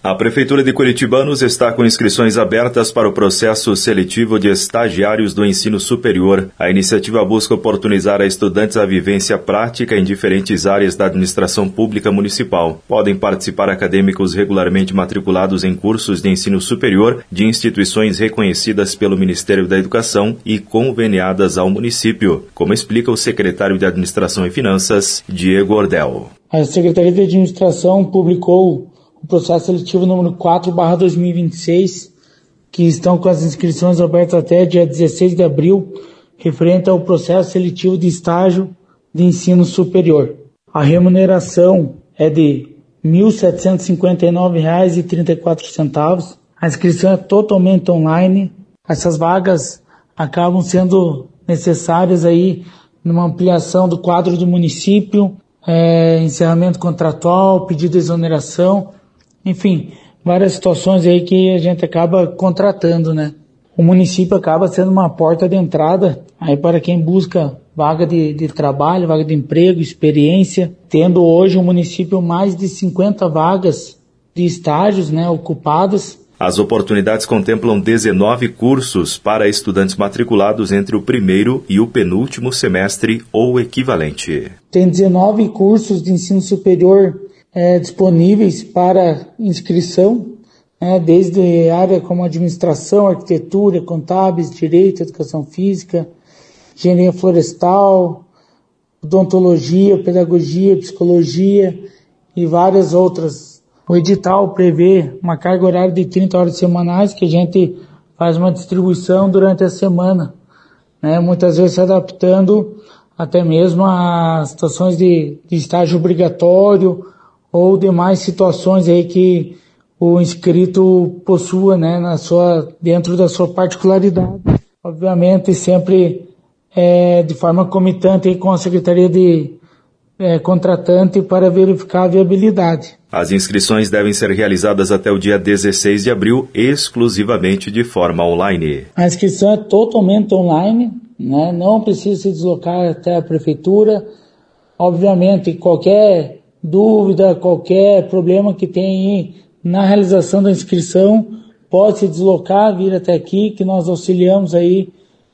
A Prefeitura de Curitibanos está com inscrições abertas para o processo seletivo de estagiários do ensino superior. A iniciativa busca oportunizar a estudantes a vivência prática em diferentes áreas da administração pública municipal. Podem participar acadêmicos regularmente matriculados em cursos de ensino superior de instituições reconhecidas pelo Ministério da Educação e conveniadas ao município, como explica o secretário de Administração e Finanças, Diego Ordel. A Secretaria de Administração publicou o processo seletivo número 4/2026, que estão com as inscrições abertas até dia 16 de abril, referente ao processo seletivo de estágio de ensino superior. A remuneração é de R$ 1.759,34. A inscrição é totalmente online. Essas vagas acabam sendo necessárias aí numa ampliação do quadro do município, encerramento contratual, pedido de exoneração, enfim, várias situações aí que a gente acaba contratando, né? O município acaba sendo uma porta de entrada aí para quem busca vaga de trabalho, vaga de emprego, experiência, tendo hoje o município mais de 50 vagas de estágios, né, ocupadas. As oportunidades contemplam 19 cursos para estudantes matriculados entre o primeiro e o penúltimo semestre ou equivalente. Tem 19 cursos de ensino superior disponíveis para inscrição, desde área como administração, arquitetura, contábeis, direito, educação física, engenharia florestal, odontologia, pedagogia, psicologia e várias outras. O edital prevê uma carga horária de 30 horas semanais, que a gente faz uma distribuição durante a semana, né? Muitas vezes se adaptando até mesmo a situações de estágio obrigatório ou demais situações aí que o inscrito possua, né, dentro da sua particularidade. Obviamente sempre de forma comitante aí com a Secretaria de contratante para verificar a viabilidade. As inscrições devem ser realizadas até o dia 16 de abril, exclusivamente de forma online. A inscrição é totalmente online, né? Não precisa se deslocar até a Prefeitura. Obviamente, qualquer dúvida, qualquer problema que tenha aí na realização da inscrição, pode se deslocar, vir até aqui, que nós auxiliamos aí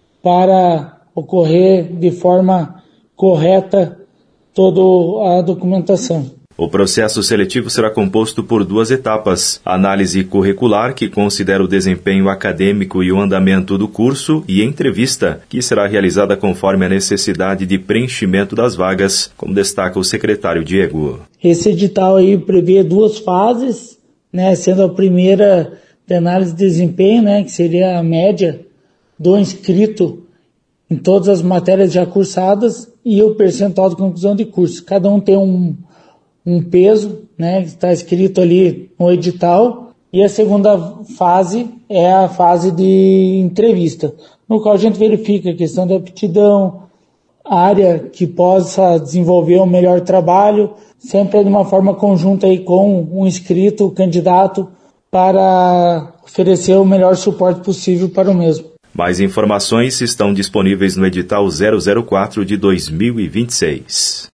para ocorrer de forma correta toda a documentação. O processo seletivo será composto por 2 etapas: análise curricular, que considera o desempenho acadêmico e o andamento do curso, e entrevista, que será realizada conforme a necessidade de preenchimento das vagas, como destaca o secretário Diego. Esse edital aí prevê 2 fases, né, sendo a primeira de análise de desempenho, né, que seria a média do inscrito em todas as matérias já cursadas e o percentual de conclusão de curso. Cada um tem um peso, né, que está escrito ali no edital, e a segunda fase é a fase de entrevista, no qual a gente verifica a questão da aptidão, área que possa desenvolver um melhor trabalho, sempre de uma forma conjunta aí com o inscrito, o candidato, para oferecer o melhor suporte possível para o mesmo. Mais informações estão disponíveis no edital 004 de 2026.